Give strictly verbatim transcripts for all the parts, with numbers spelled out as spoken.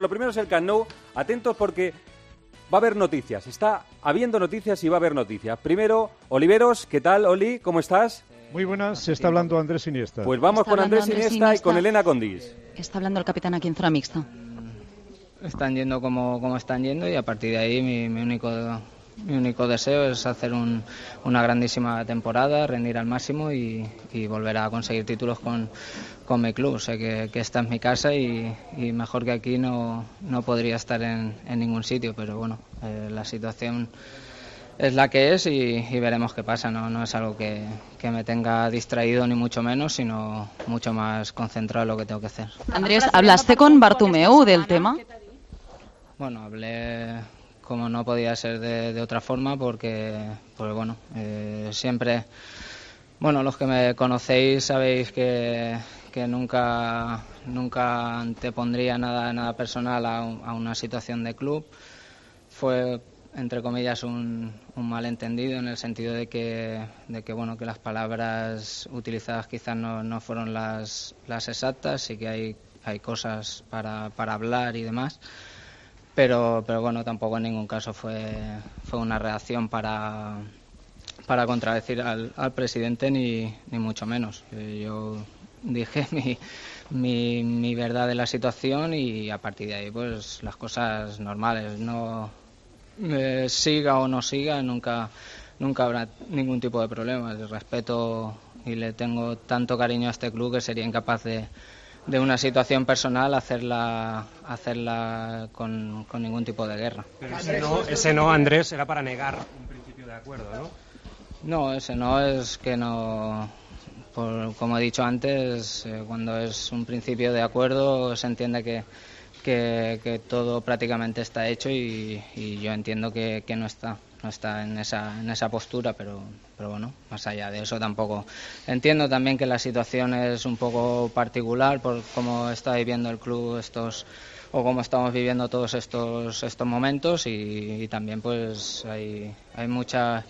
Lo primero es el Camp Nou. Atentos porque va a haber noticias. Está habiendo noticias y va a haber noticias. Primero, Oliveros, ¿qué tal, Oli? ¿Cómo estás? Muy buenas, se está hablando Andrés Iniesta. Pues vamos Está con Andrés, Andrés Iniesta, Iniesta y con Elena Condis. Está hablando el capitán aquí en zona mixta. Están yendo como, como están yendo y a partir de ahí mi, mi único mi único deseo es hacer un, una grandísima temporada, rendir al máximo y, y volver a conseguir títulos con, con mi club. Sé que, que esta es mi casa y, y mejor que aquí no, no podría estar en, en ningún sitio, pero bueno, eh, la situación es la que es y, y veremos qué pasa. No, no es algo que, que me tenga distraído ni mucho menos, sino mucho más concentrado en lo que tengo que hacer. Andrés, ¿hablaste con Bartomeu del tema? Bueno, hablé como no podía ser de, de otra forma porque, pues bueno, eh, siempre, bueno, los que me conocéis sabéis que, que nunca, nunca antepondría nada, nada personal a, a una situación de club. Fue, entre comillas, un, un malentendido en el sentido de que, de que, bueno, que las palabras utilizadas quizás no, no fueron las, las exactas, sí que hay, hay cosas para, para hablar y demás. Pero, pero bueno, tampoco en ningún caso fue, fue una reacción para, para contradecir al, al presidente, ni, ni mucho menos. Yo dije mi, mi, mi verdad de la situación y a partir de ahí pues las cosas normales. No eh, siga o no siga, nunca, nunca habrá ningún tipo de problema. El respeto y le tengo tanto cariño a este club que sería incapaz de de una situación personal hacerla hacerla con, con ningún tipo de guerra. Pero ese no, ese no, Andrés, era para negar un principio de acuerdo, ¿no? No, ese no es que no... Por, como he dicho antes, eh, cuando es un principio de acuerdo se entiende que, que, que todo prácticamente está hecho y, y yo entiendo que, que no está. no está en esa en esa postura, pero pero bueno, más allá de eso tampoco. Entiendo también que la situación es un poco particular por cómo está viviendo el club estos o cómo estamos viviendo todos estos estos momentos y, y también pues hay hay mucha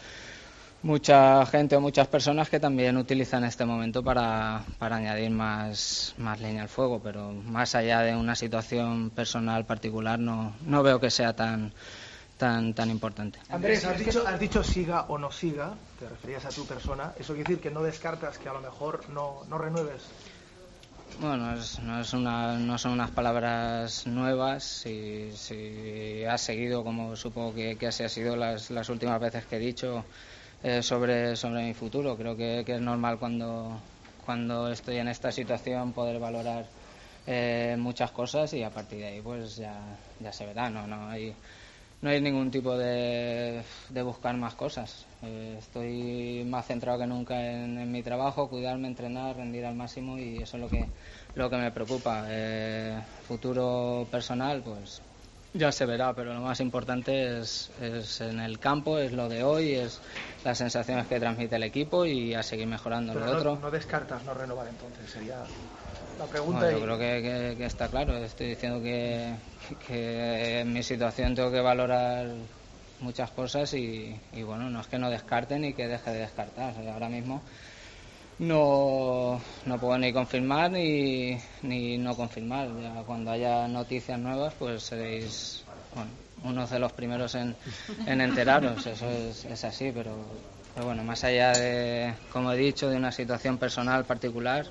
mucha gente o muchas personas que también utilizan este momento para, para añadir más más leña al fuego, pero más allá de una situación personal particular no no veo que sea tan tan tan importante. Andrés, has dicho, has dicho siga o no siga, te referías a tu persona, ¿eso quiere decir que no descartas que a lo mejor no, no renueves? Bueno, es, no, es una, no son unas palabras nuevas, si, si has seguido, como supongo que, que así ha sido las, las últimas veces que he dicho eh, sobre, sobre mi futuro, creo que, que es normal cuando, cuando estoy en esta situación poder valorar eh, muchas cosas y a partir de ahí pues ya, ya se verá, no, no hay... No hay ningún tipo de, de buscar más cosas. Eh, estoy más centrado que nunca en, en mi trabajo, cuidarme, entrenar, rendir al máximo y eso es lo que, lo que me preocupa. Eh, futuro personal, pues ya se verá, pero lo más importante es, es en el campo, es lo de hoy, es las sensaciones que transmite el equipo y a seguir mejorando pero lo no, otro. No descartas no renovar entonces, sería la pregunta. Bueno, yo y... creo que, que, que está claro. Estoy diciendo que, que en mi situación tengo que valorar muchas cosas y, y bueno, no es que no descarte ni que deje de descartar. Ahora mismo no, no puedo ni confirmar ni, ni no confirmar. Ya cuando haya noticias nuevas pues seréis bueno, unos de los primeros en, en enteraros. Eso es, es así, pero, pero bueno, más allá de, como he dicho, de una situación personal particular,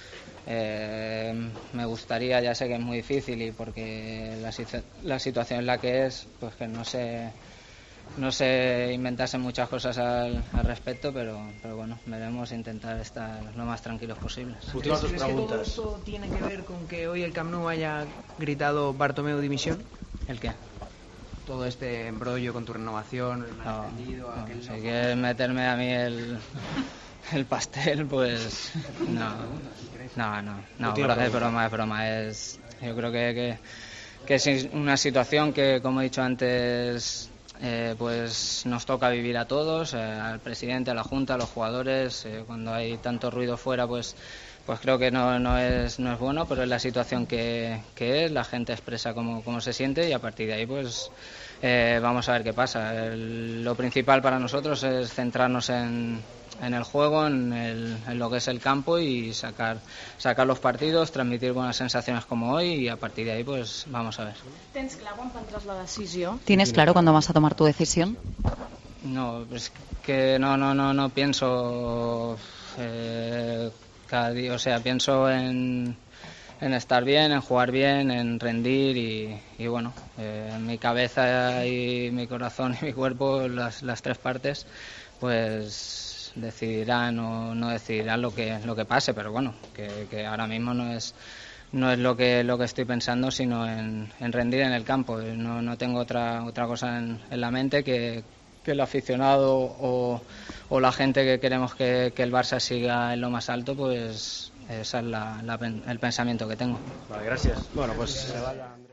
Eh, me gustaría, ya sé que es muy difícil y porque la, la situación es la que es, pues que no se no se inventasen muchas cosas al, al respecto, pero, pero bueno, veremos intentar estar lo más tranquilos posibles. ¿Crees que todo esto tiene que ver con que hoy el Camp Nou haya gritado Bartomeu dimisión? ¿El qué? Todo este embrollo con tu renovación, el No, malentendido, no, aquel... si quieres meterme a mí el... El pastel, pues no, no, no, no, pero es broma, es broma, es, yo creo que, que, que es una situación que, como he dicho antes, eh, pues nos toca vivir a todos, eh, al presidente, a la Junta, a los jugadores, eh, cuando hay tanto ruido fuera, pues pues creo que no, no es no es bueno, pero es la situación que, que es, la gente expresa cómo, cómo se siente y a partir de ahí pues eh, vamos a ver qué pasa. El, lo principal para nosotros es centrarnos en en el juego, en, el, en lo que es el campo y sacar, sacar los partidos, transmitir buenas sensaciones como hoy y a partir de ahí pues vamos a ver. ¿Tienes claro cuándo prendrás la decisión? ¿Tienes claro cuándo vas a tomar tu decisión? No, es que no, no, no, no pienso eh, cada día, o sea, pienso en, en estar bien, en jugar bien, en rendir y, y bueno, eh, mi cabeza y mi corazón y mi cuerpo, las, las tres partes, pues decidirán o no decidirán lo que lo que pase, pero bueno, que, que ahora mismo no es no es lo que lo que estoy pensando, sino en, en rendir en el campo. No, no tengo otra otra cosa en, en la mente que que el aficionado o, o la gente que queremos que, que el Barça siga en lo más alto, pues ese es la, la, el pensamiento que tengo. Vale, gracias. Bueno, pues se vaya Andrés.